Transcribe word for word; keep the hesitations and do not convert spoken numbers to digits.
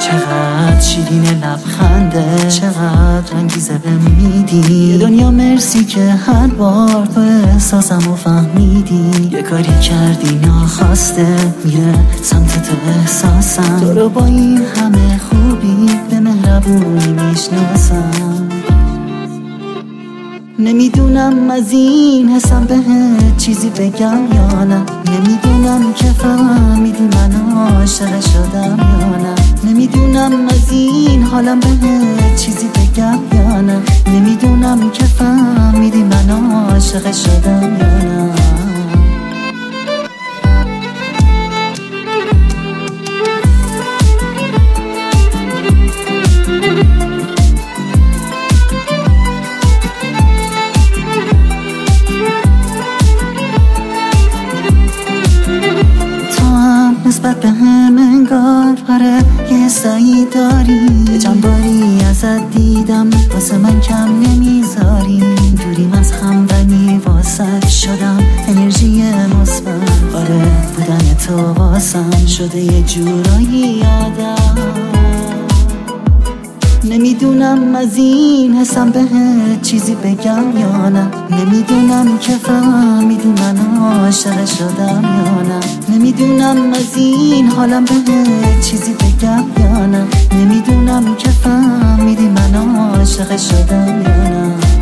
چقدر شیرین لبخنده، چقدر انگیزه بهم میدی. یه دنیا مرسی که هر بار تو احساسمو فهمیدی. یه کاری کردی ناخواسته میره سمت تو احساسم. تو رو با این همه خوبی به مهربونی میشناسم. نمیدونم از این حسم بهت چیزی بگم یا نه. نمیدونم که فهمیدی من عاشق شدم یا نه. نمیدونم از این حالم بهت چیزی بگم یا نه. نمیدونم که فهمیدی من عاشق شدم یا نه. نسبت به هم انگار آره یه سعی داری. یه جنباری ازت دیدم واسه من کم نمیذاری. دوریم از هم ولی واسط شدم انرژی مثبت. آره بودن تو واسم شده یه جورایی آدم. نمیدونم از این حسم بهت چیزی بگم یا نه. نمیدونم که فهمیدی من عاشق شدم یا نه. نمیدونم از این حالم بهت چیزی بگم یا نه. نمیدونم که فهمیدی من عاشق شدم یا نه.